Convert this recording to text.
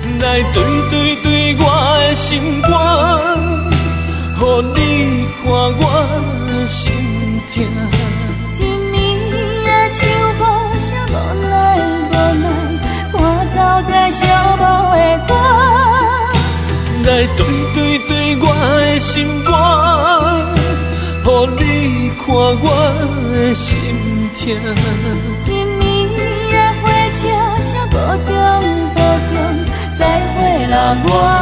来对对对我的心肝，予你看我心痛。 一暝的唱无啥无奈无奈，赶走这寂寞的歌。 来对对对我的心肝，予你看我的心痛。 一暝的火车声无中无中，再会啦我。